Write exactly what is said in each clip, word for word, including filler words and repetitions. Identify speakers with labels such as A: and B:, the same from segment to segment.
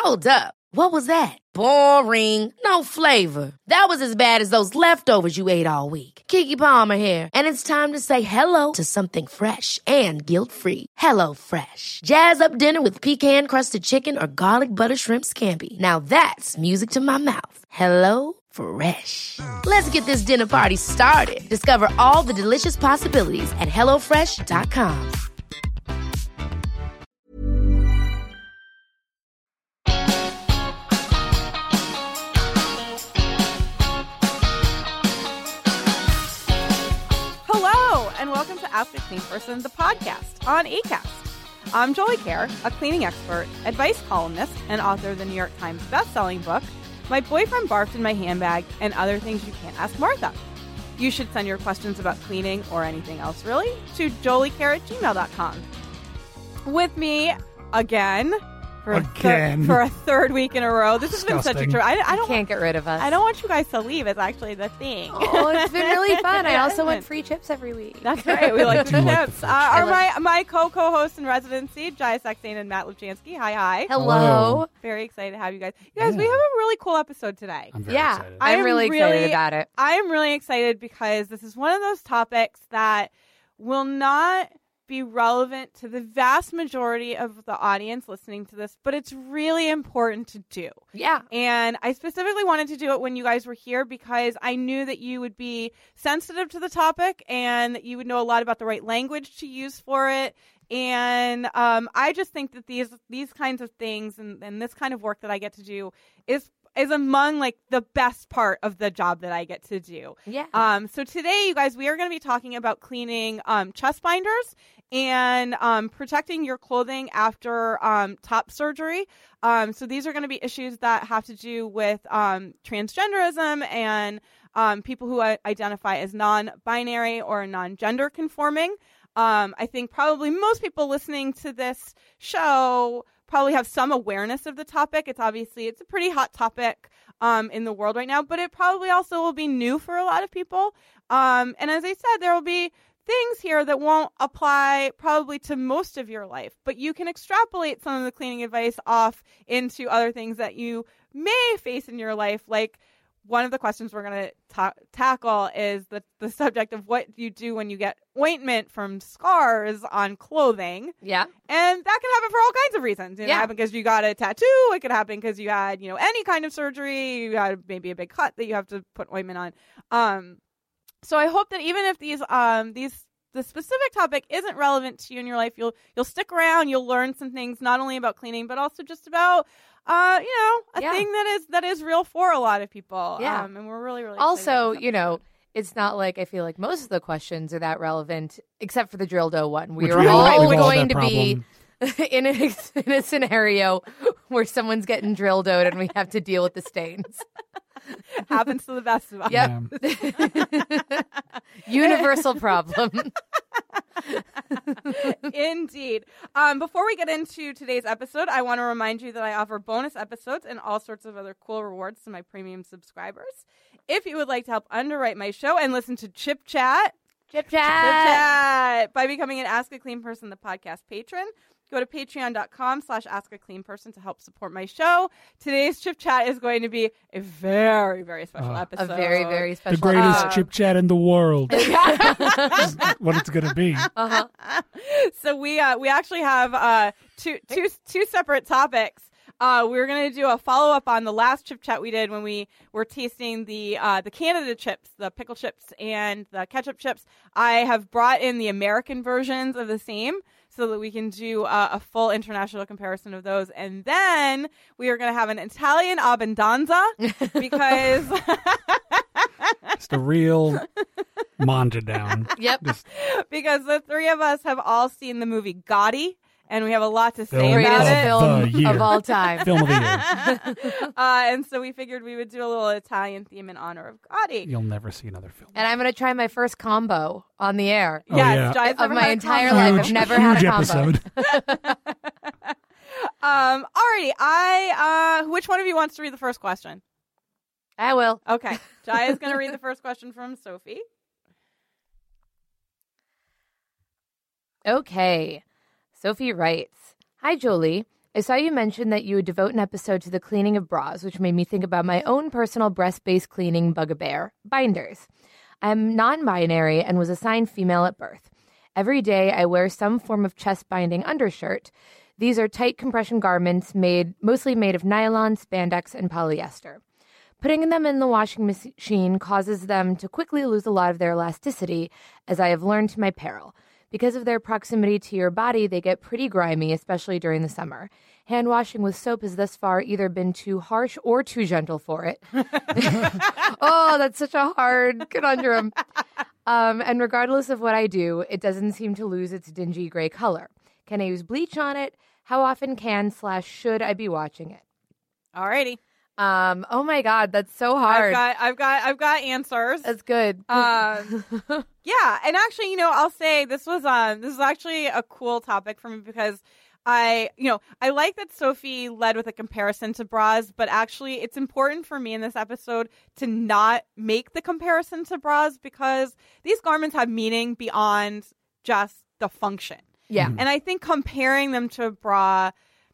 A: Hold up. What was that? Boring. No flavor. That was as bad as those leftovers you ate all week. Keke Palmer here, and it's time to say hello to something fresh and guilt-free. Hello Fresh. Jazz up dinner with pecan-crusted chicken or garlic butter shrimp scampi. Now that's music to my mouth. Hello Fresh. Let's get this dinner party started. Discover all the delicious possibilities at hello fresh dot com.
B: And welcome to Ask a Clean Person, the podcast on Acast. I'm Jolie Kerr, a cleaning expert, advice columnist, and author of the New York Times bestselling book, My Boyfriend Barfed in My Handbag, and Other Things You Can't Ask Martha. You should send your questions about cleaning or anything else, really, to joliekerr at gmail dot com. With me again... For a,
C: Again.
B: Thir- for a third week in a row. This
C: Disgusting.
B: has been such a trip. I, I don't
D: can't get rid of us.
B: I don't want you guys to leave. It's actually the thing.
D: Oh, it's been really fun. I also want free chips every week.
B: That's right. We like the
C: do like the
B: chips.
C: free
B: uh, are
D: chips.
B: my my co-co-hosts in residency, Jaya Saxena and Matt Lubchansky. Hi, hi.
D: Hello.
C: Hello.
B: Very excited to have you guys. You guys,
C: Yeah.
B: we have a really cool episode today.
C: I'm very
D: Yeah,
C: excited.
B: I
D: I'm
B: am
D: really excited
B: really-
D: about it.
B: I am really excited because this is one of those topics that will not be relevant to the vast majority of the audience listening to this, but it's really important to do.
D: Yeah.
B: And I specifically wanted to do it when you guys were here because I knew that you would be sensitive to the topic and that you would know a lot about the right language to use for it. And um, I just think that these these kinds of things and, and this kind of work that I get to do is is among like the best part of the job that I get to do.
D: Yeah.
B: Um, so today, you guys, we are going to be talking about cleaning um, chest binders and um, protecting your clothing after um, top surgery. Um, so these are going to be issues that have to do with um, transgenderism and um, people who I- identify as non-binary or non-gender conforming. Um, I think probably most people listening to this show probably have some awareness of the topic. It's obviously, it's a pretty hot topic um, in the world right now, but it probably also will be new for a lot of people. Um, and as I said, there will be things here that won't apply probably to most of your life, but you can extrapolate some of the cleaning advice off into other things that you may face in your life. Like one of the questions we're going to ta- tackle is the, the subject of what you do when you get ointment from scars on clothing.
D: Yeah.
B: And that can happen for all kinds of reasons. It can
D: Yeah.
B: happen because you got a tattoo. It could happen because you had, you know, any kind of surgery. You had maybe a big cut that you have to put ointment on. Um, so I hope that even if these, um, these, the specific topic isn't relevant to you in your life, you'll, you'll stick around. You'll learn some things, not only about cleaning, but also just about, uh, you know, a
D: Yeah.
B: thing that is, that is real for a lot of people.
D: Yeah.
B: Um, and we're really, really excited
D: Also,
B: about this
D: you know,
B: episode.
D: it's not like I feel like most of the questions are that relevant, except for the drill dough one. We
C: Which
D: are
C: we all-
D: all
C: we've all had
D: going
C: that
D: to be in a, in a scenario where someone's getting drill doughed and we have to deal with the stains.
B: Happens to the best of us.
D: Yep. Universal problem.
B: Indeed. Um, before we get into today's episode, I want to remind you that I offer bonus episodes and all sorts of other cool rewards to my premium subscribers. If you would like to help underwrite my show and listen to Chip Chat,
D: Chip
B: Chip
D: chat.
B: Chat by becoming an Ask a Clean Person, the podcast patron, go to patreon.com slash ask a clean person to help support my show. Today's Chip Chat is going to be a very, very special
C: Uh,
D: A
B: episode.
D: very, very special.
C: The greatest
B: Uh,
D: episode.
C: chip chat in the world. Is what it's going to be.
D: Uh-huh.
B: So we uh, we actually have uh, two, two, two separate topics. Uh, we're going to do a follow-up on the last chip chat we did when we were tasting the uh, the Canada chips, the pickle chips and the ketchup chips. I have brought in the American versions of the same so that we can do uh, a full international comparison of those. And then we are going to have an Italian abbondanza because...
C: It's the real Monda down.
D: Yep.
C: Just
B: because the three of us have all seen the movie Gotti, and we have a lot to say
C: Film
B: about
D: Greatest
C: of
B: it.
D: film
C: the year.
D: of all time.
C: film of the year.
B: uh, and so we figured we would do a little Italian theme in honor of Gotti.
C: You'll never see another film.
D: And I'm going to try my first combo on the air.
C: Oh,
B: yes,
C: yeah.
B: Jai's
D: Of
B: never
D: my
B: had a
D: entire
B: combo.
D: life, I've
C: Huge,
D: never had a
C: huge
D: combo.
C: episode.
B: Um, alrighty, I uh, which one of you wants to read the first question?
D: I will.
B: Okay, Jai is going to read the first question from Sophie.
D: Okay. Sophie writes, Hi, Jolie. I saw you mention that you would devote an episode to the cleaning of bras, which made me think about my own personal breast-based cleaning bugaboo, binders. I'm non-binary and was assigned female at birth. Every day I wear some form of chest-binding undershirt. These are tight compression garments made mostly made of nylon, spandex, and polyester. Putting them in the washing machine causes them to quickly lose a lot of their elasticity, as I have learned to my peril. Because of their proximity to your body, they get pretty grimy, especially during the summer. Hand washing with soap has thus far either been too harsh or too gentle for it. Oh, that's such a hard conundrum. Um, and regardless of what I do, it doesn't seem to lose its dingy gray color. Can I use bleach on it? How often can slash should I be watching it?
B: Alrighty.
D: Um, oh my God, that's so hard.
B: I've got, I've got, I've got answers.
D: That's good.
B: Um, yeah, and actually, you know, I'll say this was, um, this is actually a cool topic for me because I, you know, I like that Sophie led with a comparison to bras, but actually, it's important for me in this episode to not make the comparison to bras because these garments have meaning beyond just the function.
D: Yeah,
B: and I think comparing them to a bra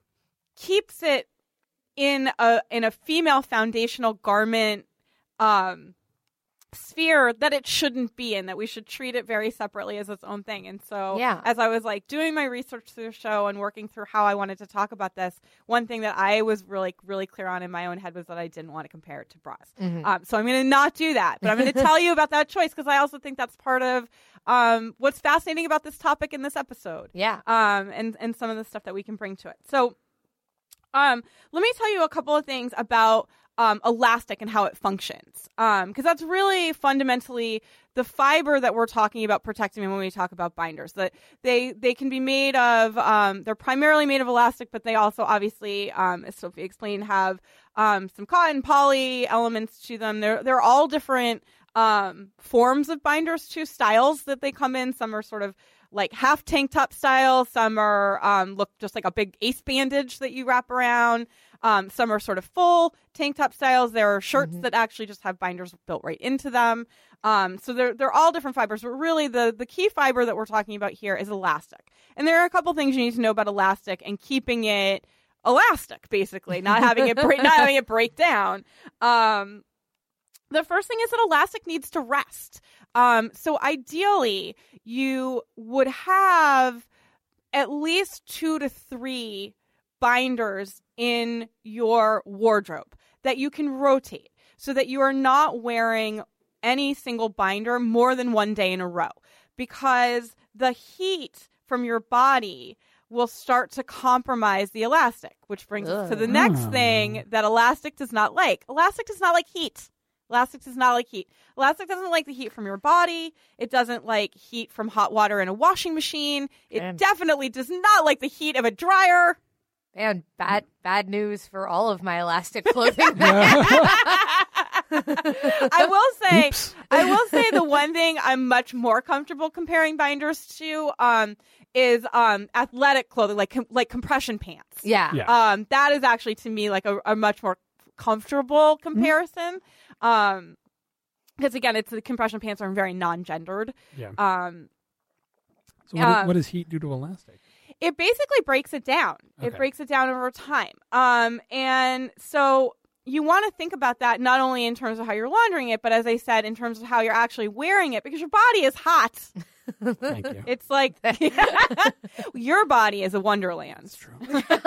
B: keeps it in a in a female foundational garment um, sphere that it shouldn't be in, that we should treat it very separately as its own thing. And so
D: yeah.
B: as I was like doing my research through the show and working through how I wanted to talk about this, one thing that I was really, really clear on in my own head was that I didn't want to compare it to bras.
D: Mm-hmm.
B: Um, so I'm going to not do that, but I'm going to tell you about that choice because I also think that's part of um, what's fascinating about this topic in this episode.
D: Yeah.
B: Um, and, and some of the stuff that we can bring to it. So Um, let me tell you a couple of things about um, elastic and how it functions, because um, that's really fundamentally the fiber that we're talking about protecting when we talk about binders. That they they can be made of, um, they're primarily made of elastic, but they also obviously, um, as Sophie explained, have um, some cotton, poly elements to them. They're they're all different um, forms of binders, too, styles that they come in. Some are sort of like half tank top style. Some are um, look just like a big ace bandage that you wrap around. Um, some are sort of full tank top styles. There are shirts mm-hmm. that actually just have binders built right into them. Um, so they're they're all different fibers, but really the the key fiber that we're talking about here is elastic. And there are a couple things you need to know about elastic and keeping it elastic, basically, not having it break, not having it break down. Um, The first thing is that elastic needs to rest. Um, so ideally, you would have at least two to three binders in your wardrobe that you can rotate so that you are not wearing any single binder more than one day in a row, because the heat from your body will start to compromise the elastic, which brings Ugh. us to the next
C: Oh.
B: thing that elastic does not like. Elastic does not like heat. Elastic does not like heat. Elastic doesn't like the heat from your body. It doesn't like heat from hot water in a washing machine. It
D: Man.
B: definitely does not like the heat of a dryer.
D: Man, bad bad news for all of my elastic clothing.
B: I will say, I will say the one thing I'm much more comfortable comparing binders to um, is um, athletic clothing, like com- like compression pants.
D: Yeah.
C: Yeah.
B: Um, that is actually to me like a, a much more comfortable comparison. Mm-hmm. Um, because again, it's the compression pants are very non-gendered.
C: Yeah.
B: Um,
C: so what,
B: um,
C: what does heat do to elastic?
B: It basically breaks it down.
C: Okay.
B: It breaks it down over time. Um, and so you want to think about that not only in terms of how you're laundering it, but as I said, in terms of how you're actually wearing it, because your body is hot.
C: Thank you.
B: It's like your body is a wonderland.
C: That's true.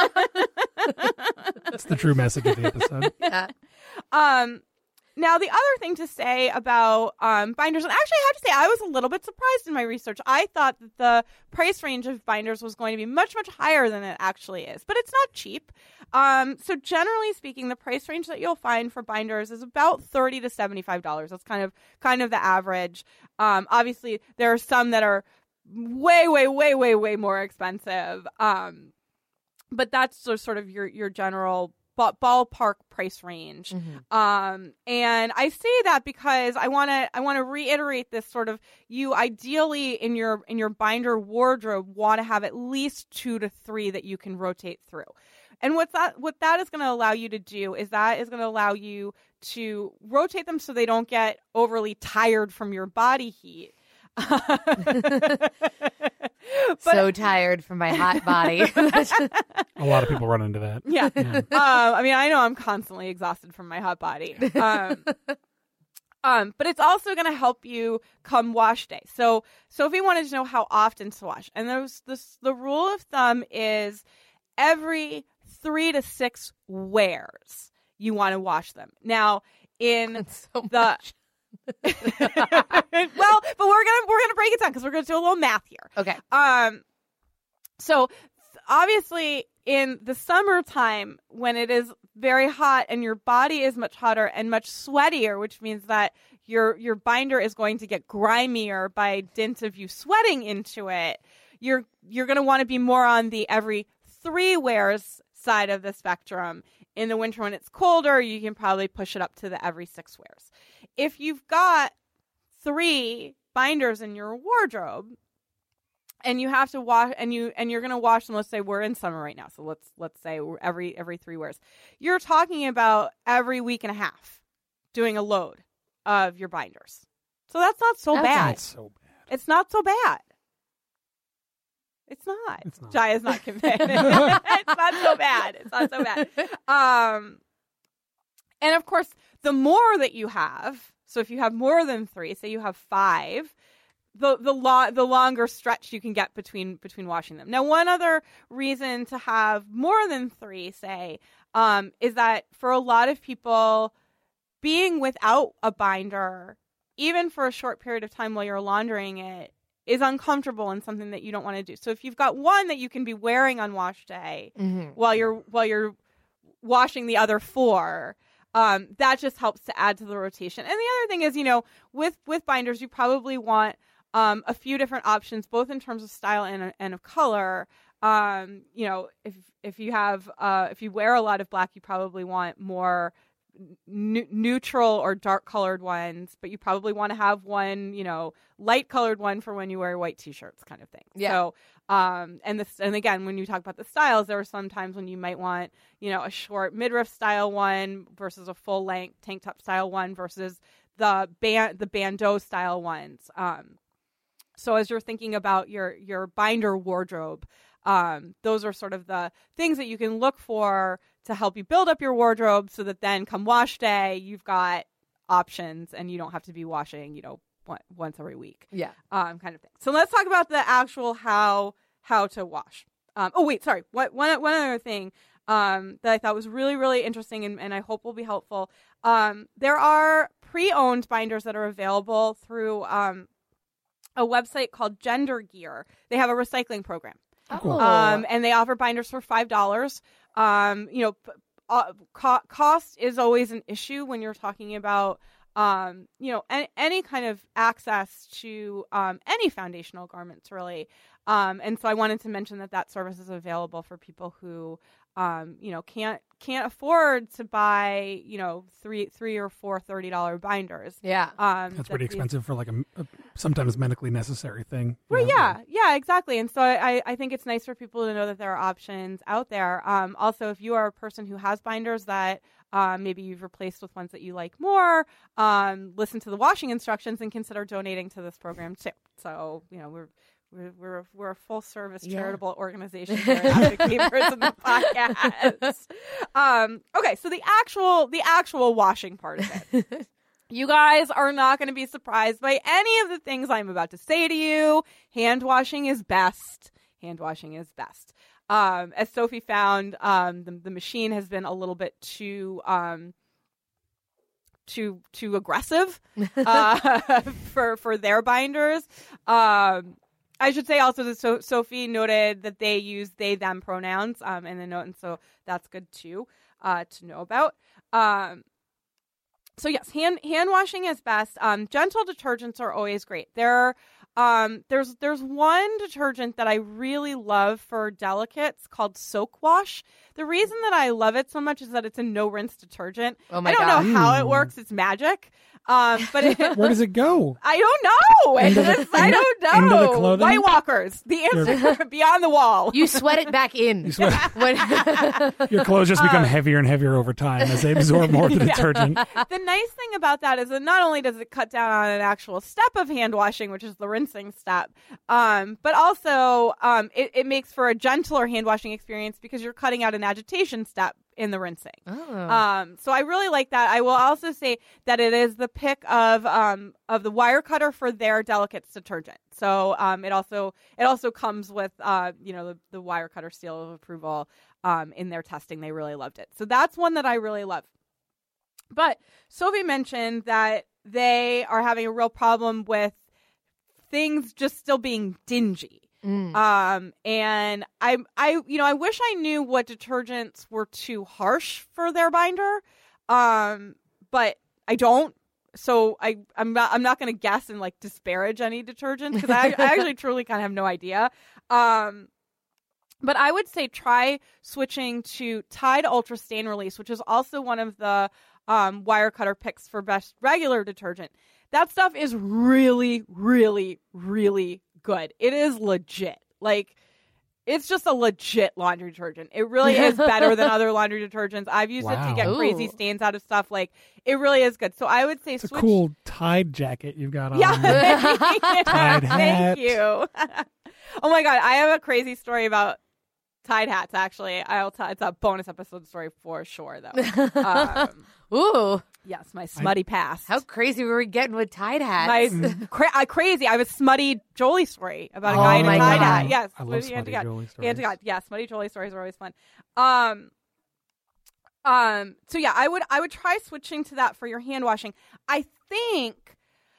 C: That's the true message of the episode.
D: Yeah.
B: Um, now, the other thing to say about um, binders, and actually I have to say I was a little bit surprised in my research. I thought that the price range of binders was going to be much, much higher than it actually is, but it's not cheap. Um, so generally speaking, the price range that you'll find for binders is about thirty to seventy-five dollars. That's kind of kind of the average. Um, obviously, there are some that are way, way, way, way, way more expensive. Um, but that's sort of your your general ballpark price range.
D: Mm-hmm.
B: Um, and I say that because I want to I want to reiterate this sort of, you ideally in your in your binder wardrobe want to have at least two to three that you can rotate through. And what that what that is going to allow you to do is that is going to allow you to rotate them so they don't get overly tired from your body heat.
D: So tired from my hot body.
C: A lot of people run into that.
B: Yeah.
C: Yeah.
B: um, I mean, I know I'm constantly exhausted from my hot body. Um, um, but it's also going to help you come wash day. So Sophie wanted to know how often to wash. And there's this, the rule of thumb is every three to six wears you want to wash them. Now, in
D: That's so
B: the
D: much.
B: well, but we're gonna we're gonna break it down because we're gonna do a little math here.
D: Okay.
B: Um, so obviously in the summertime when it is very hot and your body is much hotter and much sweatier, which means that your your binder is going to get grimier by dint of you sweating into it, you're you're going to want to be more on the every three wears side of the spectrum. In the winter when it's colder, you can probably push it up to the every six wears. If you've got three binders in your wardrobe and you have to wash and you and you're going to wash them, let's say we're in summer right now, so let's let's say we're every every three wears, you're talking about every week and a half doing a load of your binders. So that's not so
D: That's
B: bad.
C: Not so bad.
B: It's not so bad. It's not.
C: It's not.
B: Jai is not convinced. It's not so bad. It's not so bad. Um, and of course, the more that you have, so if you have more than three, say you have five, the the lo- the longer stretch you can get between between washing them. Now, one other reason to have more than three, say, um, is that for a lot of people, being without a binder, even for a short period of time while you're laundering it, is uncomfortable and something that you don't want to do. So if you've got one that you can be wearing on wash day
D: Mm-hmm.
B: while you're while you're washing the other four, um, that just helps to add to the rotation. And the other thing is, you know, with with binders, you probably want um, a few different options, both in terms of style and and of color. Um, you know, if if you have uh, if you wear a lot of black, you probably want more n- neutral or dark colored ones, but you probably want to have one, you know, light colored one for when you wear white t-shirts, kind of thing.
D: Yeah.
B: So, um, and this, and again, when you talk about the styles, there are some times when you might want, you know, a short midriff style one versus a full length tank top style one versus the band, the bandeau style ones. Um, so as you're thinking about your, your binder wardrobe, um, those are sort of the things that you can look for to help you build up your wardrobe so that then come wash day, you've got options and you don't have to be washing, you know, one, once every week.
D: Yeah.
B: Um, kind of thing. So let's talk about the actual how how to wash. Um, oh, wait, sorry. What, one, one other thing um, that I thought was really, really interesting and, and I hope will be helpful. Um, there are pre-owned binders that are available through um, a website called Gender Gear. They have a recycling program.
C: Cool.
B: Um, and they offer binders for five dollars. Um, you know, p- uh, co- cost is always an issue when you're talking about, um, you know, any, any kind of access to um, any foundational garments, really. Um, and so I wanted to mention that that service is available for people who, um, you know, can't can't afford to buy, you know, three three or four thirty dollar binders.
D: Yeah.
B: Um,
C: That's
B: that
C: pretty
B: these-
C: expensive for like a, a sometimes medically necessary thing. you
B: Right,
C: know?
B: yeah, yeah, exactly. And so I, I think it's nice for people to know that there are options out there. Um, also, if you are a person who has binders that um, maybe you've replaced with ones that you like more, um, listen to the washing instructions and consider donating to this program too. So, you know, we're we're we're, we're a full service
D: Yeah.
B: charitable organization here at Advocators in the podcast. Um, okay, so the actual the actual washing part of it. You guys are not going to be surprised by any of the things I'm about to say to you. Hand washing is best. Hand washing is best. Um, as Sophie found, um, the, the machine has been a little bit too um, too too aggressive uh, for for their binders. Um, I should say also that so- Sophie noted that they use they them pronouns um, in the note, and so that's good too uh, to know about. Um, So yes, hand hand washing is best. Um, gentle detergents are always great. There, um, there's there's one detergent that I really love for delicates called Soak Wash. The reason that I love it so much is that it's a no rinse detergent.
D: Oh my
B: I don't
D: God.
B: know how it
C: Mm.
B: works. It's magic. Um, but it,
C: Where does it go?
B: I don't know.
C: Into the-
B: It's- I don't know.
C: into the clothing?
B: White Walkers. The answer beyond the wall.
D: You sweat it back in.
C: You sweat.
D: When-
C: Your clothes just
B: Um,
C: become heavier and heavier over time as they absorb more of the detergent.
B: The nice thing about that is that not only does it cut down on an actual step of hand washing, which is the rinsing step. Um, but also, um, it, it makes for a gentler hand washing experience because you're cutting out an agitation step in the rinsing.
D: Oh.
B: Um, so I really like that. I will also say that it is the pick of um of the wire cutter for their Delicates detergent. So um, it also it also comes with uh you know the, the wire cutter seal of approval. Um, in their testing, they really loved it. So that's one that I really love. But Sophie mentioned that they are having a real problem with things just still being dingy.
D: Mm.
B: Um, and I, I, you know, I wish I knew what detergents were too harsh for their binder. Um, but I don't. So I, I'm not, I'm not going to guess and like disparage any detergents because I, I actually truly kind of have no idea. Um, but I would say try switching to Tide Ultra Stain Release, which is also one of the um, wire cutter picks for best regular detergent. That stuff is really, really, really good. It is legit. Like, it's just a legit laundry detergent. It really is better than other laundry detergents. I've used
C: Wow.
B: it to get
D: Ooh.
B: crazy stains out of stuff. Like, it really is good. So I would say
C: It's
B: switch.
C: a cool Tide jacket you've got on.
B: Yeah.
C: Tide hat.
B: Thank you. Oh my God. I have a crazy story about Tide hats, actually. I'll tell it's a bonus episode story for sure, though. Um,
D: Ooh,
B: yes, my smutty past.
D: how crazy were we getting with Tide hats?
B: My cra- uh, crazy. I have a smutty Jolie story about a
D: Oh
B: guy in a
D: my
B: Tide
D: God.
B: hat. Yes,
C: I love
B: Smutty
C: smutty
B: Anti-God.
C: Jolie stories.
B: Anti-God. Yeah, smutty Jolie stories are always fun. Um, um. So yeah, I would I would try switching to that for your hand washing. I think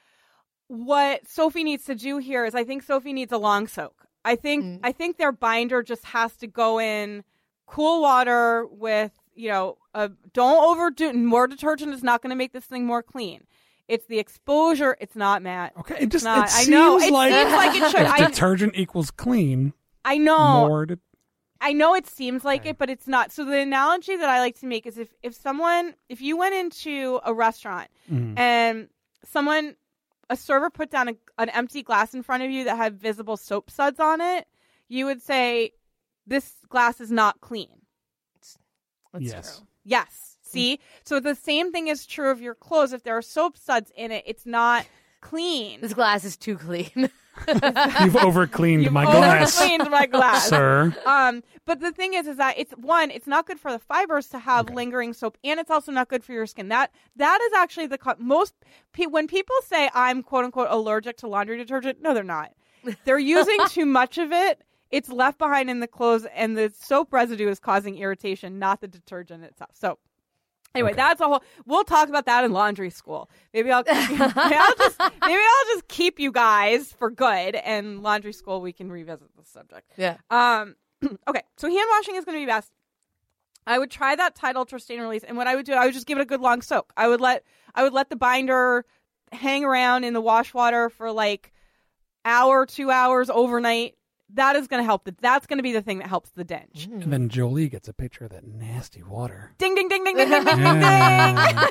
B: what Sophie needs to do here is I think Sophie needs a long soak. I think
D: Mm.
B: I think their binder just has to go in cool water with, you know, uh, don't overdo it. More detergent is not going to make this thing more clean. It's the exposure. It's not, Matt.
C: Okay, it just
B: Not-
C: it
B: I
C: seems
B: know. It
C: like
B: seems like it should.
C: if
B: I,
C: detergent equals clean,
B: I know.
C: more to,
B: I know it seems like
C: Okay.
B: it, but it's not. So the analogy that I like to make is if, if someone, if you went into a restaurant
C: mm,
B: and someone, a server put down a, an empty glass in front of you that had visible soap suds on it, you would say, this glass is not clean.
D: That's
C: yes.
D: true.
B: Yes. See? So the same thing is true of your clothes. If there are soap suds in it, it's not clean.
D: This glass is too clean.
C: You've overcleaned
B: You've
C: my glass,
B: overcleaned my glass.
C: sir.
B: Um, but the thing is, is that it's one, it's not good for the fibers to have
C: Okay.
B: lingering soap, and it's also not good for your skin. That that is actually the co- most pe- when people say I'm quote unquote allergic to laundry detergent. No, they're not. They're using too much of it. It's left behind in the clothes, and the soap residue is causing irritation, not the detergent itself. So. Anyway,
C: Okay.
B: that's a whole. We'll talk about that in laundry school. Maybe I'll. maybe I'll just. Maybe I'll just keep you guys for good, and laundry school we can revisit the subject.
D: Yeah.
B: Um. Okay, so hand washing is going to be best. I would try that Tide Ultra Stain Release, and what I would do, I would just give it a good long soak. I would let. I would let the binder hang around in the wash water for like hour, two hours overnight. That is going to help. The, that's going to be the thing that helps the dinge.
C: And then Jolie gets a picture of that nasty water.
B: Ding, ding, ding, ding, ding, ding, ding, ding, ding.
C: Yeah.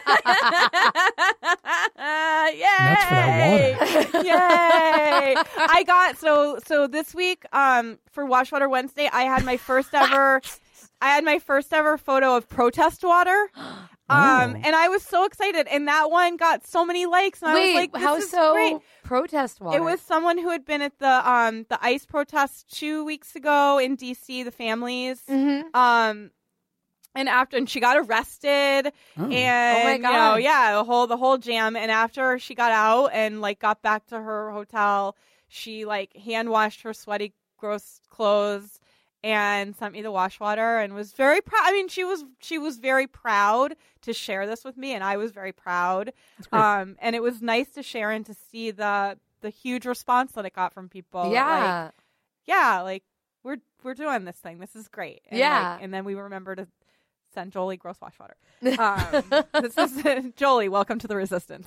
B: Yay!
C: That's for that water.
B: Yay! I got so so this week um for Wash Water Wednesday, I had my first ever I had my first ever photo of protest water. Um
C: Oh.
B: and I was so excited, and that one got so many likes, and I
D: Wait,
B: was like, this
D: how
B: is
D: so?
B: great.
D: Protest water.
B: It was someone who had been at the um the ICE protest two weeks ago in D C, the families.
D: Mhm.
B: Um and after and she got arrested
C: Oh.
B: and
D: Oh my
B: you know,
D: God.
B: yeah, the whole the whole jam. And after she got out and like got back to her hotel, she like hand washed her sweaty, gross clothes and sent me the wash water and was very proud. I mean, she was she was very proud to share this with me, and I was very proud.
C: That's great.
B: Um, and it was nice to share and to see the the huge response that it got from people. Like,
D: Yeah.
B: yeah, like we're we're doing this thing. This is great. And
D: Yeah.
B: like, and then we remember to send Jolie gross wash water. Um, this is Jolie. Welcome to the resistance.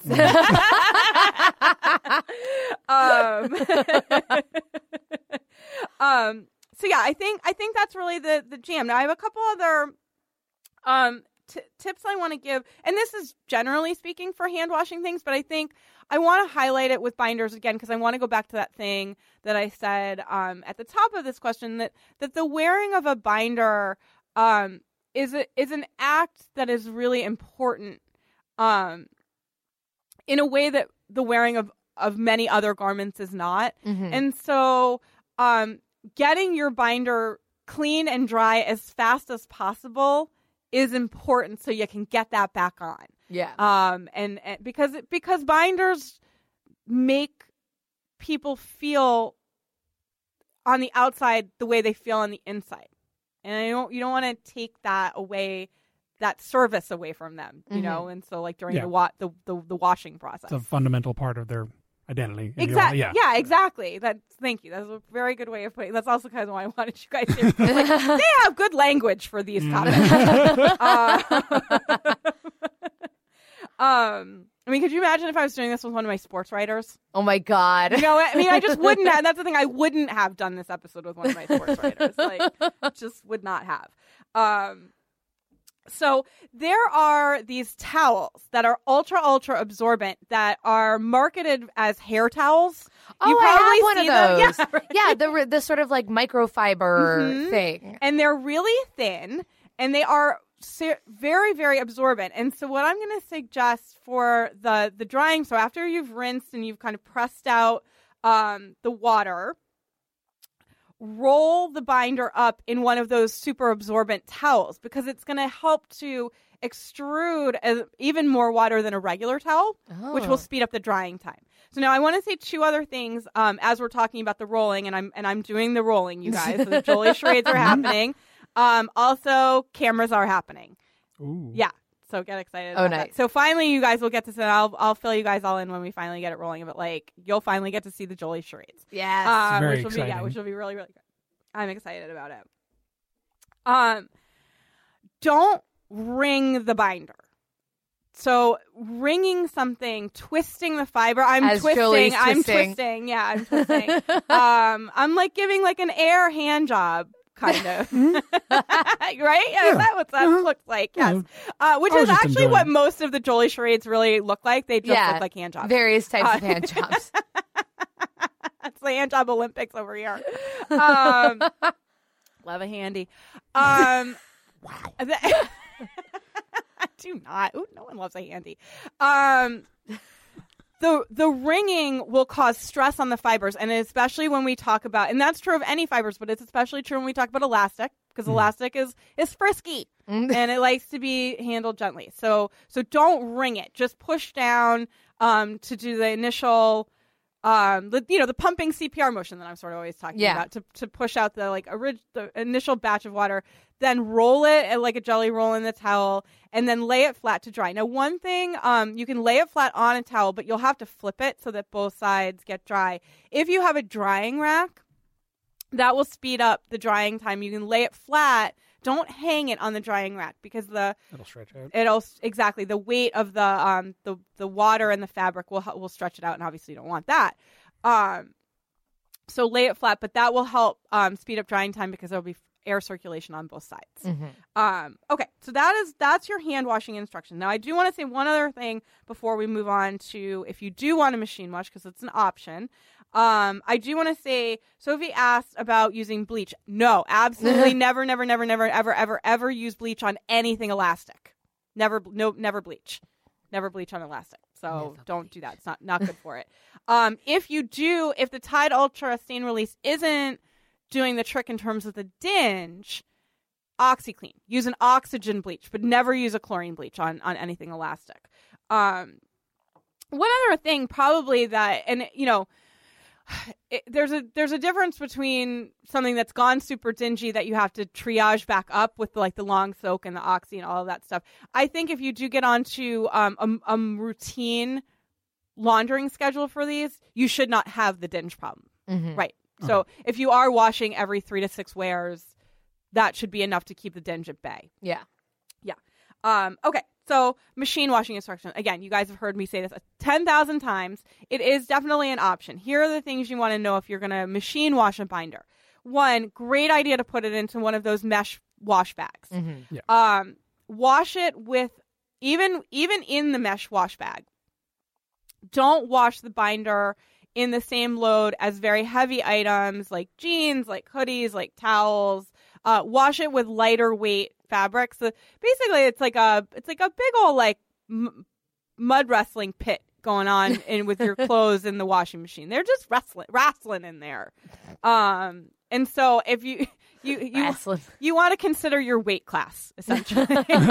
B: um, um. So yeah, I think I think that's really the the jam. Now I have a couple other um t- tips I want to give, and this is generally speaking for hand washing things, but I think I want to highlight it with binders again because I want to go back to that thing that I said um at the top of this question, that that the wearing of a binder um is a, is an act that is really important um in a way that the wearing of of many other garments is not.
D: Mm-hmm.
B: And so um, getting your binder clean and dry as fast as possible is important so you can get that back on.
D: Yeah.
B: Um, and, and because because binders make people feel on the outside the way they feel on the inside, and I don't you don't want to take that away, that service away from them, you
D: Mm-hmm.
B: know. And so like during
C: Yeah.
B: the, wa- the the the washing process,
C: It's a fundamental part of their identity. and your-
B: exactly.
C: Yeah.
B: Yeah, exactly. That's thank you. That's a very good way of putting. That's also kind of why I wanted you guys here. Like, they have good language for these topics. uh, um, I mean, could you imagine if I was doing this with one of my sports writers?
D: Oh my God.
B: You know, I mean, I just wouldn't have. That's the thing. I wouldn't have done this episode with one of my sports writers. Like, just would not have. Um, so there are these towels that are ultra, ultra absorbent that are marketed as hair towels.
D: Oh,
B: You
D: I have
B: probably
D: one
B: see
D: of
B: them.
D: those.
B: Yeah, right.
D: Yeah, the the sort of like microfiber
B: Mhm.
D: thing.
B: And they're really thin, and they are ser- very, very absorbent. And so what I'm going to suggest for the, the drying, so after you've rinsed and you've kind of pressed out um, the water, roll the binder up in one of those super absorbent towels, because it's going to help to extrude as, even more water than a regular towel, which
D: Oh.
B: will speed up the drying time. So now I want to say two other things um, as we're talking about the rolling, and I'm and I'm doing the rolling, you guys. So the Jolie charades are happening. Um, also, cameras are happening.
C: Ooh.
B: Yeah. So get excited.
D: Oh,
B: about that.
D: nice.
B: So finally, you guys will get to see. I'll I'll fill you guys all in when we finally get it rolling. But like, you'll finally get to see the Jolie charades.
D: Yes.
B: Uh,
C: very
B: which will be yeah,
C: exciting.
B: which will be really really good. I'm excited about it. Um, don't wring the binder. So wringing something, twisting the fiber. I'm
D: As
B: twisting.
D: Jolie's
B: I'm
D: twisting.
B: twisting. Yeah, I'm twisting. um, I'm like giving like an air hand job. Kind of, right? Yeah, is that what that looks like? Yes, uh, which
C: I was
B: is
C: just
B: actually
C: enjoying
B: what
C: it.
B: most of the Jolie charades really look like. They just
D: Yeah.
B: look like hand jobs.
D: Various types
B: Uh,
D: of hand jobs.
B: It's the hand job Olympics over here. Um, love a handy. Um, wow. I do not. Ooh, no one loves a handy. Um, the the ringing will cause stress on the fibers, and especially when we talk about, and that's true of any fibers, but it's especially true when we talk about elastic, because elastic is is frisky and it likes to be handled gently. So so don't ring it. Just push down um, to do the initial. Um, the, you know, the pumping C P R motion that I'm sort of always talking
D: Yeah.
B: about to, to push out the like orig- the initial batch of water, then roll it at, like a jelly roll in the towel, and then lay it flat to dry. Now, one thing, um, you can lay it flat on a towel, but you'll have to flip it so that both sides get dry. If you have a drying rack, that will speed up the drying time. You can lay it flat. Don't hang it on the drying rack, because the
C: It'll stretch out.
B: it'll exactly the weight of the um the the water and the fabric will will stretch it out, and obviously you don't want that. Um, so lay it flat, but that will help um speed up drying time because there'll be air circulation on both sides.
D: Mm-hmm.
B: Um, okay, so that is that's your hand washing instruction. Now I do want to say one other thing before we move on to if you do want to machine wash, because it's an option. Um, I do want to say, Sophie asked about using bleach. No, absolutely never, never, never, never, ever, ever, ever use bleach on anything elastic. Never, no, never bleach. Never bleach on elastic. So
D: Never
B: don't do that. It's not, not good for it. Um, if you do, if the Tide Ultra stain release isn't doing the trick in terms of the dinge, OxiClean. Use an oxygen bleach, but never use a chlorine bleach on, on anything elastic. Um, one other thing probably that, and you know, It, there's a there's a difference between something that's gone super dingy that you have to triage back up with the, like the long soak and the oxy and all of that stuff. I think if you do get onto um, a, a routine laundering schedule for these, you should not have the dinge problem.
D: Mm-hmm.
B: Right. So if you are washing every three to six wears, that should be enough to keep the dinge at bay.
D: Yeah.
B: Um, okay, so machine washing instruction. Again, you guys have heard me say this ten thousand times. It is definitely an option. Here are the things you want to know if you're going to machine wash a binder. One, great idea to put it into one of those mesh wash bags.
D: Mm-hmm.
C: Yeah.
B: Um, wash it with, even even in the mesh wash bag, don't wash the binder in the same load as very heavy items like jeans, like hoodies, like towels. Uh, wash it with lighter weight fabrics. So basically, it's like a it's like a big old like m- mud wrestling pit going on in with your clothes in the washing machine. They're just wrestling, wrestling in there. Um, and so if you you you you want to consider your weight class essentially.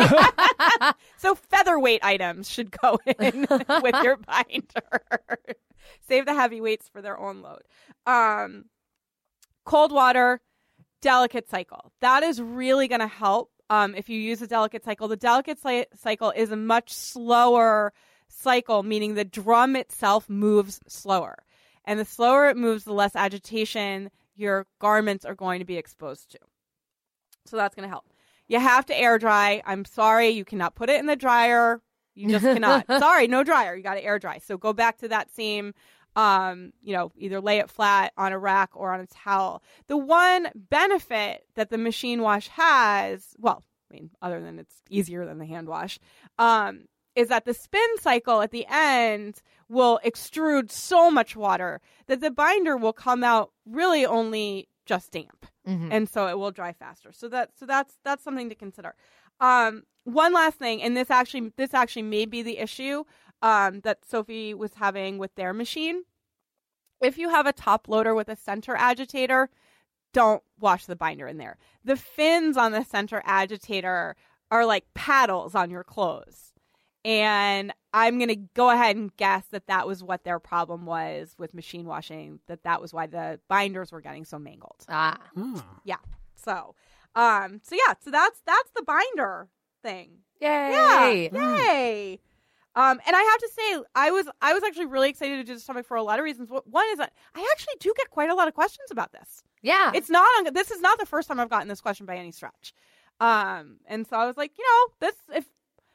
B: So featherweight items should go in with your binder. Save the heavyweights for their own load. Um, cold water, delicate cycle. That is really going to help. Um, if you use a delicate cycle, the delicate cy- cycle is a much slower cycle, meaning the drum itself moves slower. And the slower it moves, the less agitation your garments are going to be exposed to. So that's going to help. You have to air dry. I'm sorry, you cannot put it in the dryer. You just cannot. Sorry, no dryer. You got to air dry. So go back to that same, um, you know, either lay it flat on a rack or on a towel. The one benefit that the machine wash has, well, I mean, other than it's easier than the hand wash, um, is that the spin cycle at the end will extrude so much water that the binder will come out really only just damp. Mm-hmm. And so it will dry faster. So that so that's that's something to consider. Um, one last thing, and this actually this actually may be the issue um, that Sophie was having with their machine. If you have a top loader with a center agitator, don't wash the binder in there. The fins on the center agitator are like paddles on your clothes. And I'm going to go ahead and guess that that was what their problem was with machine washing, that that was why the binders were getting so mangled.
D: Ah.
C: Oh.
B: Yeah. So, um, so yeah, so that's, that's the binder thing.
D: Yay.
B: Yeah. Yay. Um, and I have to say, I was, I was actually really excited to do this topic for a lot of reasons. One is that I actually do get quite a lot of questions about this.
D: Yeah.
B: It's not, on, this is not the first time I've gotten this question by any stretch. Um, and so I was like, you know, this, if,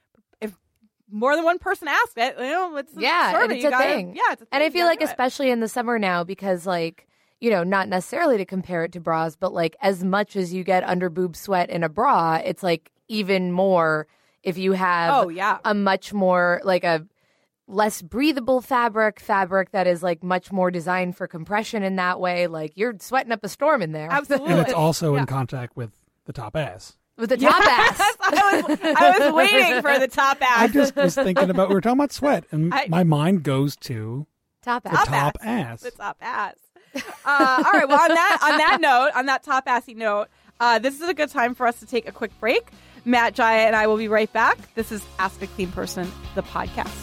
B: more than one person asked it, you know, it's a
D: yeah,
B: survey.
D: and it's
B: you
D: a
B: gotta,
D: thing.
B: Yeah, it's a thing.
D: And I feel
B: you
D: like,
B: do it.
D: especially in the summer now, because like, you know, not necessarily to compare it to bras, but like as much as you get under boob sweat in a bra, it's like even more if you have
B: oh, yeah.
D: a much more like a less breathable fabric, fabric that is like much more designed for compression in that way. Like you're sweating up a storm in there.
B: Absolutely.
C: And it's also
B: yeah.
C: in contact with the top ass.
D: With the top
B: yes,
D: ass.
B: I was, I was waiting for the top ass.
C: I just was thinking about, we were talking about sweat, and
B: I,
C: my mind goes to
D: top
C: the
D: ass.
C: top ass.
B: The top ass. Uh, all right, well, on that, on that note, on that top assy note, uh, this is a good time for us to take a quick break. Matt, Jaya, and I will be right back. This is Ask a Clean Person, the podcast.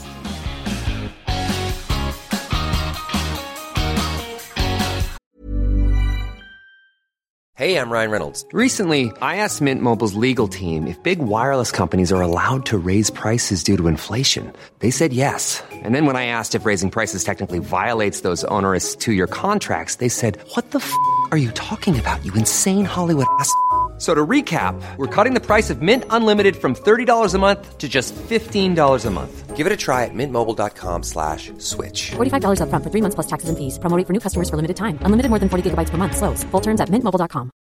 E: Hey, I'm Ryan Reynolds.
F: Recently, I asked Mint Mobile's legal team if big wireless companies are allowed to raise prices due to inflation. They said yes. And then when I asked if raising prices technically violates those onerous two-year contracts, they said, what the f*** are you talking about, you insane Hollywood ass f- So to recap, we're cutting the price of Mint Unlimited from thirty dollars a month to just fifteen dollars a month.
E: Give it a try at mintmobile.com slash switch.
G: forty-five dollars up front for three months plus taxes and fees. Promo rate for new customers for limited time. Unlimited more than forty gigabytes per month. Slows full terms at mint mobile dot com.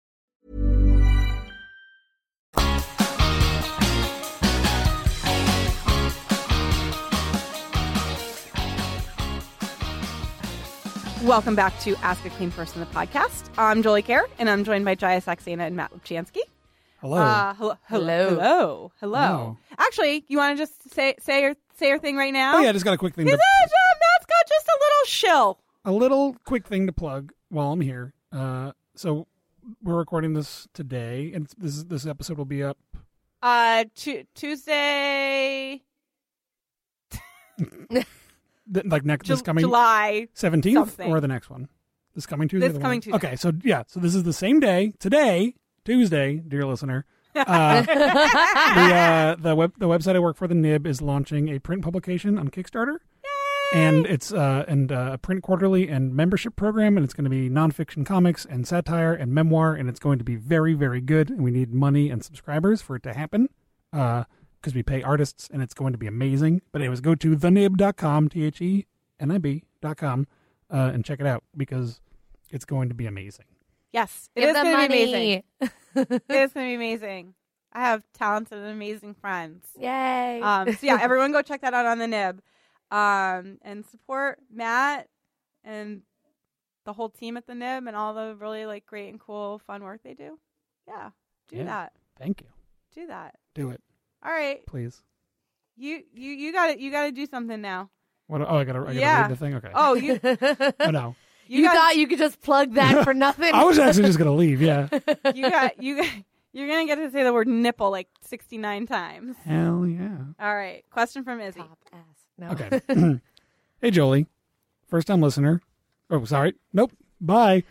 B: Welcome back to Ask a Clean Person, the podcast. I'm Jolie Kerr, and I'm joined by Jaya Saxena and Matt Lubchansky.
C: Hello.
B: Uh, hello. Hello. Hello. Hello.
C: Hello.
B: Actually, you want to just say say your say your thing right now?
C: Oh, yeah, I just got a quick thing
B: Because
C: to...
B: uh, Matt's got just a little shill.
C: A little quick thing to plug while I'm here. Uh, so we're recording this today, and this is, this episode will be up...
B: Uh, tu- Tuesday...
C: th- like next,
B: Ju-
C: this coming...
B: July
C: seventeenth
B: something.
C: or the next one? This coming Tuesday?
B: This
C: the
B: coming
C: one-
B: Tuesday.
C: Okay, so yeah, so this is the same day, today, Tuesday, dear listener. Uh, the uh, the web the website I work for, the Nib, is launching a print publication on Kickstarter. And it's uh, and uh, a print quarterly and membership program, and it's going to be nonfiction comics and satire and memoir, and it's going to be very, very good. And we need money and subscribers for it to happen, because uh, we pay artists, and it's going to be amazing. But anyways, go to the nib dot com, T H E N I B dot com, uh, and check it out, because it's going to be amazing.
B: Yes, it
D: Give
B: is
D: them
B: going to be
D: money.
B: amazing. It is going to be amazing. I have talented and amazing friends.
D: Yay.
B: Um, so yeah, everyone go check that out on the Nib. Um, and support Matt and the whole team at the Nib and all the really like great and cool fun work they do. Yeah, do
C: Yeah.
B: that.
C: Thank you.
B: Do that.
C: Do it,
B: All right,
C: please.
B: you you you got to you got to do something now.
C: What? Oh, I gotta, I gotta
B: Yeah.
C: read the thing. Okay.
B: Oh, you
C: Oh, no.
B: you,
D: You
B: got
D: thought you could just plug that for nothing?
C: I was actually just gonna leave. Yeah.
B: you got you got you're gonna get to say the word nipple like sixty-nine times.
C: Hell yeah.
B: All right. Question from Izzy.
D: Top ass. No.
C: Okay. Hey, Jolie. First time listener. Oh, sorry. Nope. Bye.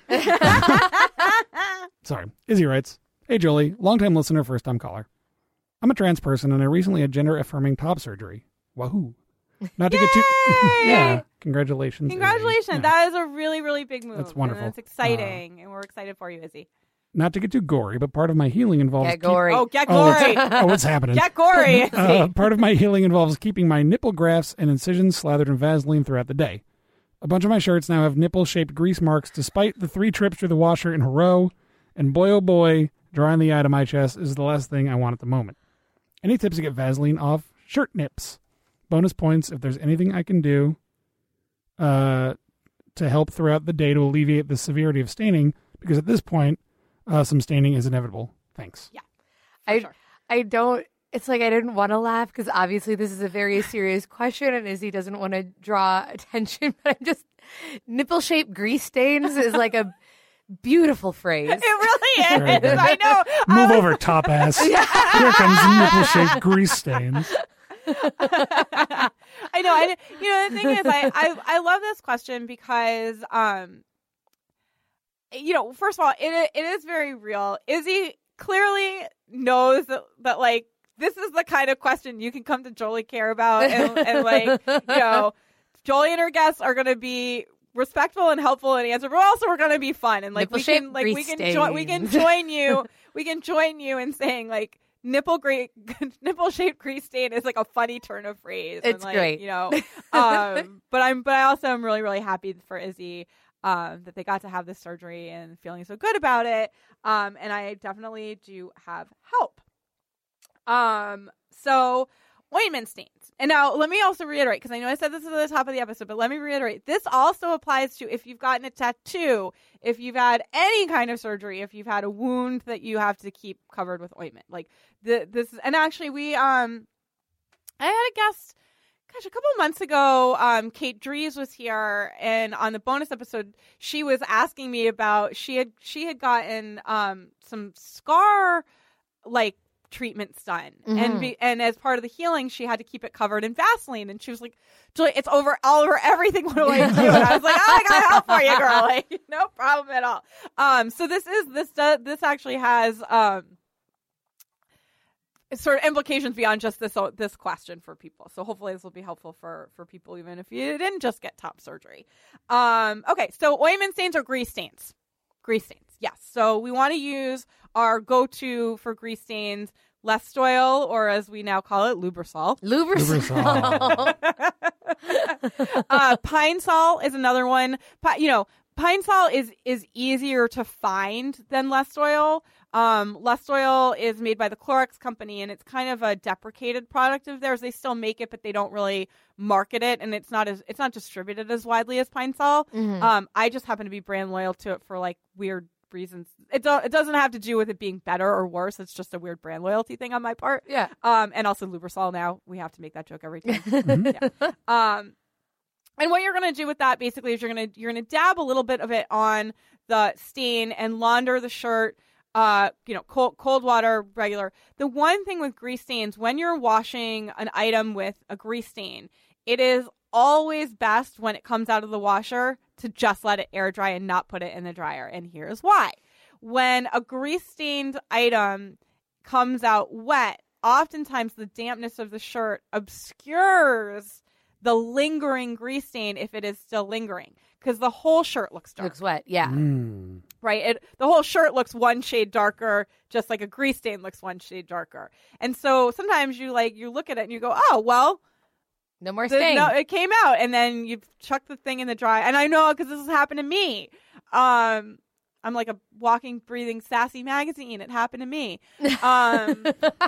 C: Sorry. Izzy writes, Hey, Jolie. Long time listener, first time caller. I'm a trans person and I recently had gender affirming top surgery. Wahoo. Not to get too. Yeah. Congratulations. Izzy.
B: Congratulations.
C: Yeah.
B: That is a really, really big move.
C: That's wonderful.
B: And that's exciting. and we're excited for you, Izzy.
C: Not to get too gory, but part of my healing involves.
D: Get gory.
B: Oh, get
C: Oh,
B: gory.
C: what's, oh, what's happening?
B: Get gory. Izzy.
C: Uh, part of my healing involves keeping my nipple grafts and incisions slathered in Vaseline throughout the day. A bunch of my shirts now have nipple-shaped grease marks despite the three trips through the washer in a row, and boy oh boy, drawing the eye to my chest is the last thing I want at the moment. Any tips to get Vaseline off shirt nips? Bonus points if there's anything I can do uh, to help throughout the day to alleviate the severity of staining, because at this point, uh, some staining is inevitable. Thanks.
D: I,
B: sure.
D: I don't, it's like I didn't want to laugh because obviously this is a very serious question and Izzy doesn't want to draw attention, but I'm just, nipple shaped grease stains is like a beautiful phrase.
B: It really
C: Very
B: is.
C: good.
B: I know. I
C: Move
B: was-
C: over, top ass. Here comes nipple-shaped grease stains.
B: I know. I, you know, the thing is, I, I, I love this question because, um, you know, first of all, it it is very real. Izzy clearly knows that, that like, this is the kind of question you can come to Jolie care about. And, and like, you know, Jolie and her guests are going to be respectful and helpful and answer, but also we're going to be fun. And like, we
D: Nipple-shaped
B: can, like, we
D: grease
B: can join, we can
D: stains.
B: join you. We can join you in saying like, nipple great nipple shaped grease stain is like a funny turn of phrase.
D: It's
B: and, like,
D: great.
B: you know. Um, but I'm but I also am really really happy for Izzy um, that they got to have this surgery and feeling so good about it. Um, and I definitely do have help. Um, so ointment stains. And now let me also reiterate, because I know I said this at the top of the episode, but let me reiterate. This also applies to if you've gotten a tattoo, if you've had any kind of surgery, if you've had a wound that you have to keep covered with ointment. Like the, this, and actually we, um, I had a guest, gosh, a couple of months ago, um, Kate Dries was here, and on the bonus episode, she was asking me about, she had, she had gotten, um, some scar, like, treatments done,
D: Mm-hmm.
B: and be, and as part of the healing she had to keep it covered in Vaseline, and she was like, Julie, it's over all over everything, what do I do? And I was like, oh, I got help for you, girl. Like, no problem at all. Um so this is this does this actually has um sort of implications beyond just this this question for people, so hopefully this will be helpful for for people even if you didn't just get top surgery. Um okay, so ointment stains or grease stains? Grease stains, yes. So we want to use our go-to for grease stains, Lest Oil, or as we now call it, Lubrisol.
D: Lubrisol.
B: uh, Pine Sol is another one. Pi- you know, Pine Sol is is easier to find than Lest Oil. Um, Lest Oil is made by the Clorox company, and it's kind of a deprecated product of theirs. They still make it, but they don't really market it, and it's not as it's not distributed as widely as Pine Sol.
D: Mhm.
B: Um, I just happen to be brand loyal to it for like weird reasons. It do- it doesn't have to do with it being better or worse. It's just a weird brand loyalty thing on my part.
D: Yeah.
B: Um, and also Lubrisol. Now we have to make that joke every time. Yeah. Um, and what you're gonna do with that basically is you're gonna you're gonna dab a little bit of it on the stain and launder the shirt. Uh, you know, cold cold water, regular. The one thing with grease stains, when you're washing an item with a grease stain, it is always best when it comes out of the washer to just let it air dry and not put it in the dryer. And here's why. When a grease stained item comes out wet, oftentimes the dampness of the shirt obscures the lingering grease stain if it is still lingering, because the whole shirt looks dark.
D: Looks wet. Yeah.
C: Mm.
B: Right? It, the whole shirt looks one shade darker, just like a grease stain looks one shade darker. And so sometimes you like you look at it and you go, oh, well,
D: No more
B: the-
D: stain.
B: no, it came out, and then you chuck the thing in the dry. And I know because this has happened to me. Um, I'm like a walking, breathing, sassy magazine. It happened to me. Um,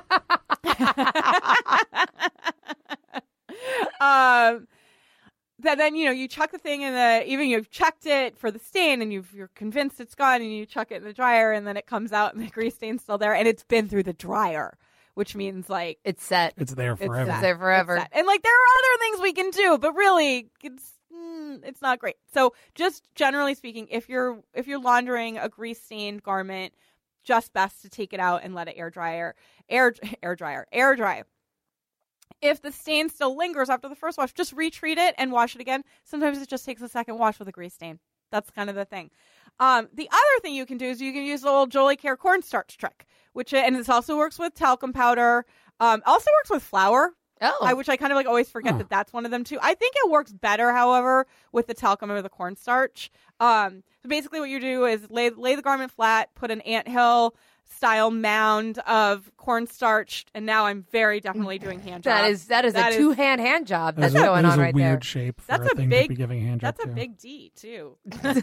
B: um, that then you know you chuck the thing in the even you've checked it for the stain and you've, you're convinced it's gone, and you chuck it in the dryer, and then it comes out and the grease stain's still there, and it's been through the dryer. which means like
D: It's set.
C: It's there
B: it's
C: forever.
B: set.
D: It's there forever.
B: It's set. And like there are other things we can do, but really it's mm, it's not great. So just generally speaking, if you're if you're laundering a grease stained garment, just best to take it out and let it air dryer, air air dryer, air dry. If the stain still lingers after the first wash, just retreat it and wash it again. Sometimes it just takes a second wash with a grease stain. That's kind of the thing. Um, the other thing you can do is you can use the old Jolie Care cornstarch trick, which and this also works with talcum powder. Um, also works with flour.
D: Oh,
B: I, which I kind of like always forget
C: Huh.
B: that that's one of them too. I think it works better, however, with the talcum or the cornstarch. Um, so basically, what you do is lay lay the garment flat, put an anthill style mound of cornstarch, and now I'm very definitely doing hand job.
D: that is that is
B: That
D: a
B: is-
D: two hand hand job that's
C: That is a-
D: going
C: that is
D: on
C: a
D: right
C: weird
D: there.
C: shape for
B: That's
C: a
B: a
C: thing
B: big-
C: to be giving a hand job
B: That's a
C: to.
B: big D too.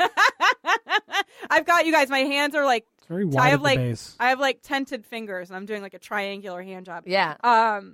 B: I've got you guys. My hands are like
C: It's very
B: I
C: wide
B: have
C: at
B: like
C: the base.
B: I have like tented fingers, and I'm doing like a triangular hand job.
D: Yeah.
B: Um,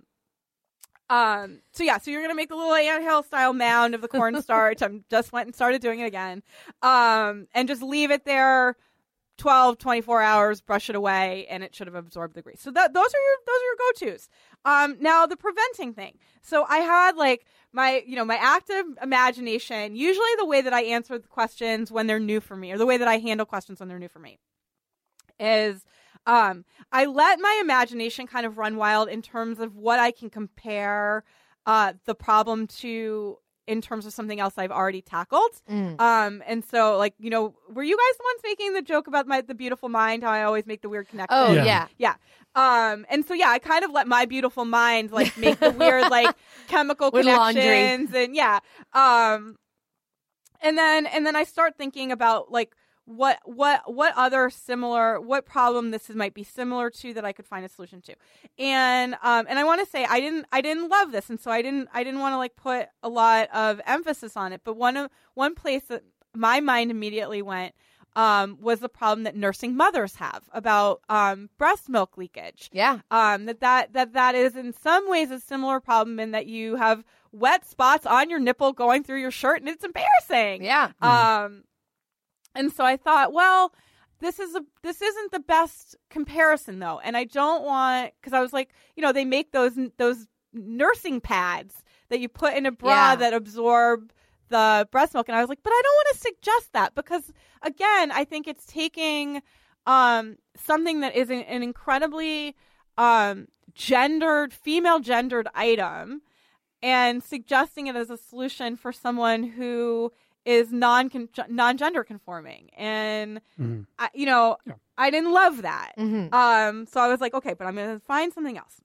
B: um. So yeah. So you're gonna make the little anthill style mound of the cornstarch. I'm just went and started doing it again. Um, and just leave it there, twelve, twenty-four hours. Brush it away, and it should have absorbed the grease. So that those are your those are your go tos. Um. Now the preventing thing. So I had like my you know my active imagination. Usually the way that I answer the questions when they're new for me, or the way that I handle questions when they're new for me, is um, I let my imagination kind of run wild in terms of what I can compare uh, the problem to in terms of something else I've already tackled.
D: Mm.
B: Um, and so, like, you know, were you guys the ones making the joke about my the beautiful mind, how I always make the weird connection?
D: Oh,
C: Yeah.
D: yeah.
B: Yeah. Um, and so, yeah, I kind of let my beautiful mind, like, make the weird, like, chemical
D: With laundry.
B: connections. And, yeah. Um, and then, and then I start thinking about, like, what what what other similar what problem this is, might be similar to that I could find a solution to, and um and I want to say I didn't I didn't love this, and so I didn't I didn't want to like put a lot of emphasis on it, but one of one place that my mind immediately went um was the problem that nursing mothers have about um breast milk leakage.
D: Yeah.
B: Um that that that that is in some ways a similar problem in that you have wet spots on your nipple going through your shirt, and it's embarrassing.
D: Yeah.
B: Um. And so I thought, well, this is a this isn't the best comparison though, and I don't want because I was like, you know, they make those those nursing pads that you put in a bra
D: Yeah.
B: that absorb the breast milk, and I was like, but I don't want to suggest that because again, I think it's taking um something that is an, an incredibly um gendered, female gendered item, and suggesting it as a solution for someone who is non non gender conforming, and
C: Mhm.
B: I, you know,
C: Yeah.
B: I didn't love that.
D: Mhm.
B: Um, so I was like, okay, but I'm gonna find something else.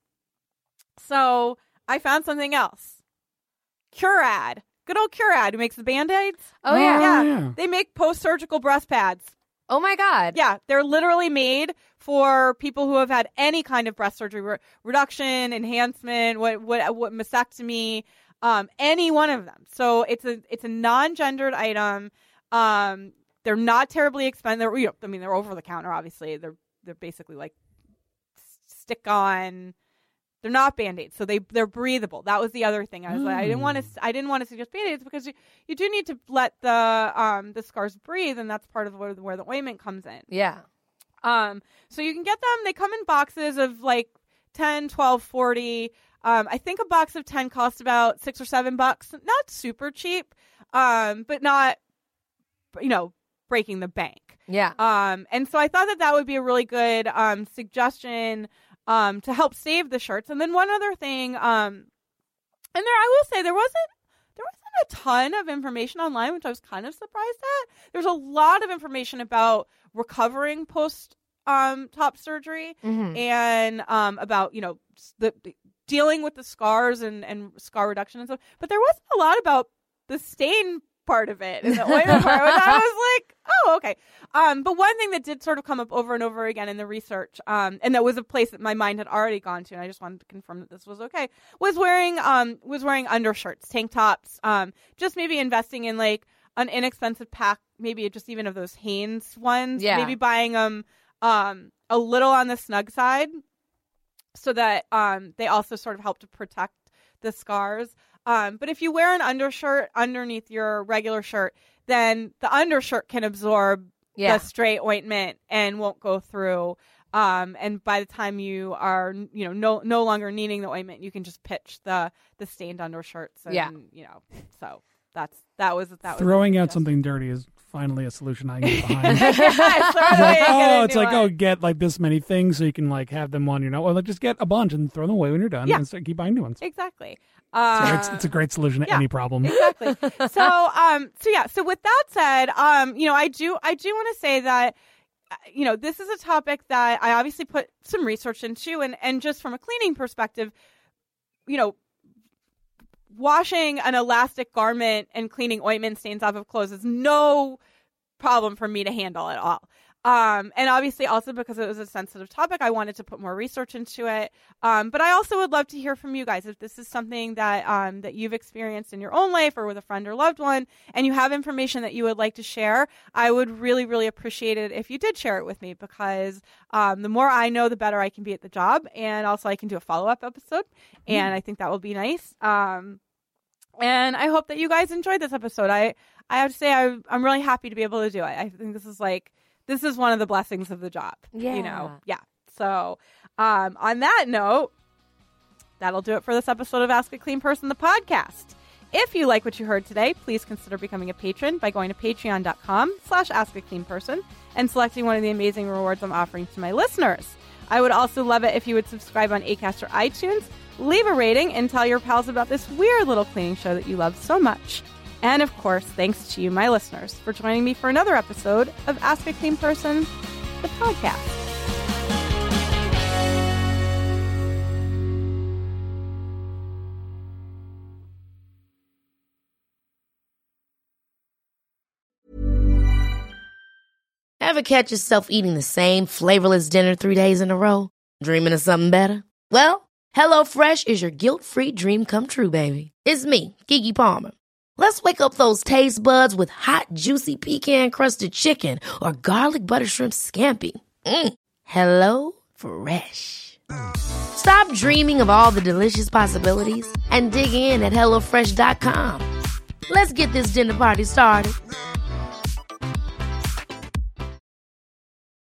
B: So I found something else. Curad, good old Curad, who makes the Band-Aids.
D: Oh, yeah.
B: Yeah,
C: yeah.
B: they make post-surgical breast pads.
D: Oh, my God.
B: Yeah, they're literally made for people who have had any kind of breast surgery, re- reduction, enhancement, what what what mastectomy. Um, any one of them. So it's a it's a non-gendered item. Um, they're not terribly expensive. They're, you know, I mean, they're over the counter. Obviously, they're they're basically like stick on. They're not Band-Aids, so they they're breathable. That was the other thing. I was like, I didn't want to I didn't want to suggest Band-Aids because you, you do need to let the um the scars breathe, and that's part of where where the ointment comes in.
D: Yeah.
B: Um, so you can get them. They come in boxes of like ten, twelve, forty. Um, I think a box of ten costs about six or seven bucks. Not super cheap, um, but not, you know, breaking the bank.
D: Yeah.
B: Um, and so I thought that that would be a really good um, suggestion um, to help save the shirts. And then one other thing, um, and there I will say there wasn't there wasn't a ton of information online, which I was kind of surprised at. There's a lot of information about recovering post um, top surgery
D: Mhm.
B: and um, about you know the, the dealing with the scars and, and scar reduction and stuff. But there wasn't a lot about the stain part of it and the ointment part. Which I was like, oh, okay. Um, but one thing that did sort of come up over and over again in the research, um, and that was a place that my mind had already gone to, and I just wanted to confirm that this was okay, was wearing um was wearing undershirts, tank tops, um, just maybe investing in like an inexpensive pack, maybe just even of those Hanes ones.
D: Yeah.
B: Maybe buying them um a little on the snug side, so that um they also sort of help to protect the scars. Um, but if you wear an undershirt underneath your regular shirt, then the undershirt can absorb
D: Yeah.
B: the straight ointment and won't go through Um, and by the time you are, you know, no no longer needing the ointment, you can just pitch the the stained undershirts. And,
D: Yeah.
B: you know, so that's that was that.
C: Throwing
B: was
C: out something dirty is finally a solution I get behind.
B: Yeah,
C: It's like, oh, it's like,
B: one.
C: oh, get like this many things so you can like have them on your know, or like just get a bunch and throw them away when you're done,
B: Yeah.
C: and start, keep buying new ones.
B: Exactly.
C: So
B: Uh,
C: it's, it's a great solution to
B: yeah.
C: any problem.
B: Exactly. So, um, so yeah. So with that said, um, you know, I do, I do want to say that, uh, you know, this is a topic that I obviously put some research into, and and just from a cleaning perspective, you know, washing an elastic garment and cleaning ointment stains off of clothes is no problem for me to handle at all. Um, and obviously also because it was a sensitive topic, I wanted to put more research into it. Um, but I also would love to hear from you guys if this is something that, um, that you've experienced in your own life or with a friend or loved one, and you have information that you would like to share. I would really, really appreciate it if you did share it with me, because, um, the more I know, the better I can be at the job. And also I can do a follow-up episode, and I think that will be nice. Um, and I hope that you guys enjoyed this episode. I, I have to say I, I'm really happy to be able to do it. I think this is like, This is one of the blessings of the job.
D: Yeah.
B: You know? Yeah. So, um, on that note, that'll do it for this episode of Ask a Clean Person, the podcast. If you like what you heard today, please consider becoming a patron by going to patreon.com slash ask a clean person and selecting one of the amazing rewards I'm offering to my listeners. I would also love it if you would subscribe on Acast or iTunes, leave a rating, and tell your pals about this weird little cleaning show that you love so much. And, of course, thanks to you, my listeners, for joining me for another episode of Ask a Clean Person, the podcast.
A: Ever catch yourself eating the same flavorless dinner three days in a row? Dreaming of something better? Well, HelloFresh is your guilt-free dream come true, baby. It's me, Keke Palmer. Let's wake up those taste buds with hot, juicy pecan-crusted chicken or garlic butter shrimp scampi. Mm. Hello Fresh. Stop dreaming of all the delicious possibilities and dig in at hello fresh dot com. Let's get this dinner party started.